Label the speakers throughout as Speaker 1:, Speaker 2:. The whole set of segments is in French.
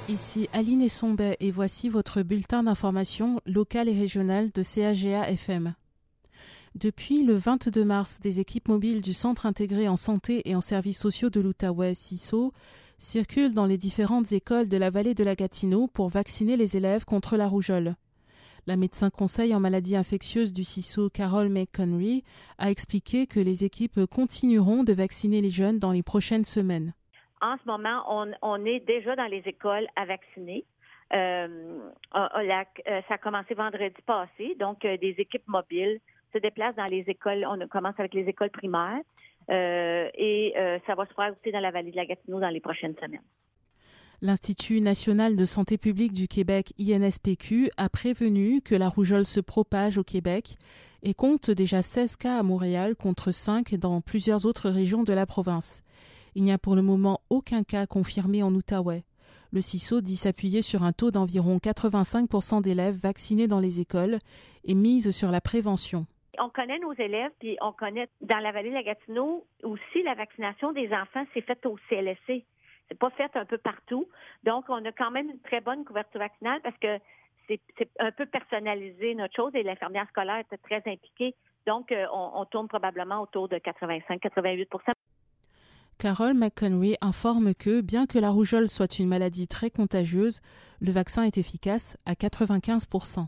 Speaker 1: Ici Aline Essombet et voici votre bulletin d'information local et régional de CAGA FM. Depuis le 22 mars, des équipes mobiles du Centre intégré en santé et en services sociaux de l'Outaouais, CISO, circulent dans les différentes écoles de la vallée de la Gatineau pour vacciner les élèves contre la rougeole. La médecin conseil en maladies infectieuses du CISO, Carol McConry, a expliqué que les équipes continueront de vacciner les jeunes dans les prochaines semaines.
Speaker 2: En ce moment, on est déjà dans les écoles à vacciner. Ça a commencé vendredi passé, donc des équipes mobiles se déplacent dans les écoles. On commence avec les écoles primaires et ça va se faire aussi dans la vallée de la Gatineau dans les prochaines semaines.
Speaker 1: L'Institut national de santé publique du Québec, INSPQ, a prévenu que la rougeole se propage au Québec et compte déjà 16 cas à Montréal contre 5 dans plusieurs autres régions de la province. Il n'y a pour le moment aucun cas confirmé en Outaouais. Le CISO dit s'appuyer sur un taux d'environ 85% d'élèves vaccinés dans les écoles et mise sur la prévention.
Speaker 2: On connaît nos élèves, puis on connaît dans la vallée de la Gatineau aussi la vaccination des enfants, c'est fait au CLSC. C'est pas fait un peu partout. Donc, on a quand même une très bonne couverture vaccinale parce que c'est un peu personnalisé notre chose et l'infirmière scolaire était très impliquée. Donc, on tourne probablement autour de 85-88%.
Speaker 1: Carol McConry informe que, bien que la rougeole soit une maladie très contagieuse, le vaccin est efficace à 95%.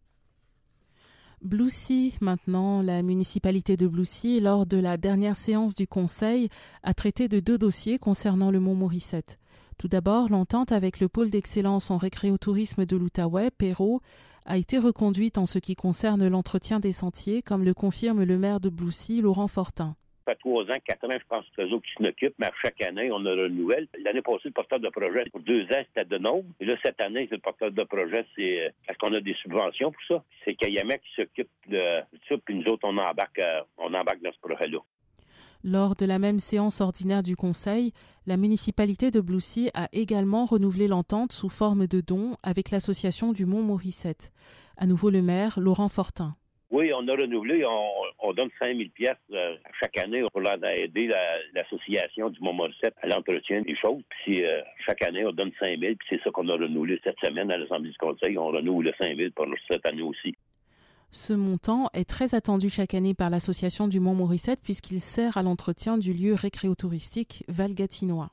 Speaker 1: Bloussy, maintenant, la municipalité de Bloussy, lors de la dernière séance du Conseil, a traité de 2 dossiers concernant le Mont-Morissette. Tout d'abord, l'entente avec le pôle d'excellence en récréotourisme de l'Outaouais, PERO, a été reconduite en ce qui concerne l'entretien des sentiers, comme le confirme le maire de Bloussy, Laurent Fortin.
Speaker 3: Ça fait 3 ans, 4 ans, je pense que c'est eux autres qui s'en occupent, mais chaque année, on a une nouvelle. L'année passée, le porteur de projet, pour 2 ans, c'était de Nome. Et là, cette année, c'est le porteur de projet, c'est parce qu'on a des subventions pour ça. C'est Kayamek qui s'occupe de ça, puis nous autres, on embarque dans ce projet-là.
Speaker 1: Lors de la même séance ordinaire du Conseil, la municipalité de Bloussy a également renouvelé l'entente sous forme de dons avec l'association du Mont-Morissette. À nouveau le maire, Laurent Fortin.
Speaker 3: Oui, on a renouvelé. On donne 5 000 pièces chaque année pour aider l'association du Mont-Morissette à l'entretien des choses. Puis chaque année, on donne 5 000. Puis c'est ça qu'on a renouvelé cette semaine à l'Assemblée du Conseil. On renouvelle le 5 000 pour cette année aussi.
Speaker 1: Ce montant est très attendu chaque année par l'association du Mont-Morissette puisqu'il sert à l'entretien du lieu récréotouristique Val-Gatinois.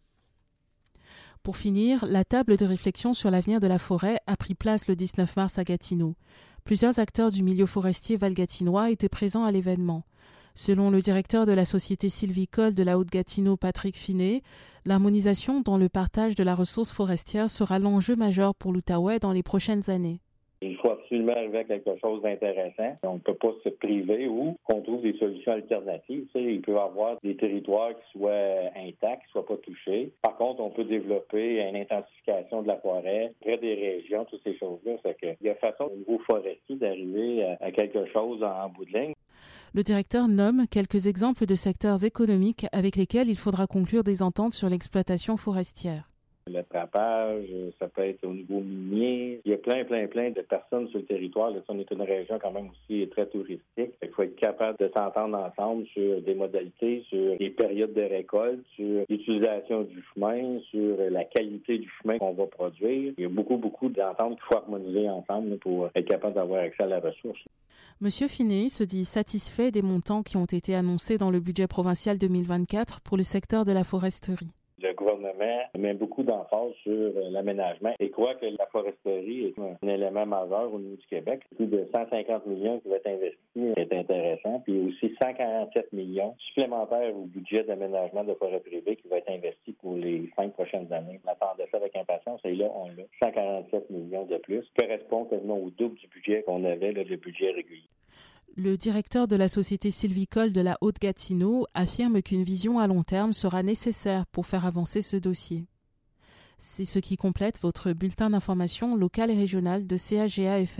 Speaker 1: Pour finir, la table de réflexion sur l'avenir de la forêt a pris place le 19 mars à Gatineau. Plusieurs acteurs du milieu forestier val-gatinois étaient présents à l'événement. Selon le directeur de la société sylvicole de la Haute-Gatineau, Patrick Finet, l'harmonisation dans le partage de la ressource forestière sera l'enjeu majeur pour l'Outaouais dans les prochaines années.
Speaker 4: Il faut absolument arriver à quelque chose d'intéressant. On ne peut pas se priver ou qu'on trouve des solutions alternatives. Tu sais, il peut y avoir des territoires qui soient intacts, qui ne soient pas touchés. Par contre, on peut développer une intensification de la forêt près des régions, toutes ces choses-là. Il y a façon au niveau forestier d'arriver à quelque chose en bout de ligne.
Speaker 1: Le directeur nomme quelques exemples de secteurs économiques avec lesquels il faudra conclure des ententes sur l'exploitation forestière.
Speaker 4: Le trappage, ça peut être au niveau minier. Il y a plein de personnes sur le territoire. Là, on est une région quand même aussi très touristique. Il faut être capable de s'entendre ensemble sur des modalités, sur les périodes de récolte, sur l'utilisation du chemin, sur la qualité du chemin qu'on va produire. Il y a beaucoup d'ententes qu'il faut harmoniser ensemble pour être capable d'avoir accès à la ressource.
Speaker 1: Monsieur Finet se dit satisfait des montants qui ont été annoncés dans le budget provincial 2024 pour le secteur de la foresterie.
Speaker 4: Le gouvernement met beaucoup d'emphase sur l'aménagement et croit que la foresterie est un élément majeur au niveau du Québec. Plus de 150 millions qui va être investis est intéressant. Puis aussi 147 millions supplémentaires au budget d'aménagement de forêt privée qui va être investi pour les 5 prochaines années. On attendait ça avec impatience et là, on l'a. 147 millions de plus correspond quasiment au double du budget qu'on avait, le budget régulier.
Speaker 1: Le directeur de la société sylvicole de la Haute-Gatineau affirme qu'une vision à long terme sera nécessaire pour faire avancer ce dossier. C'est ce qui complète votre bulletin d'information local et régional de CAGA FM.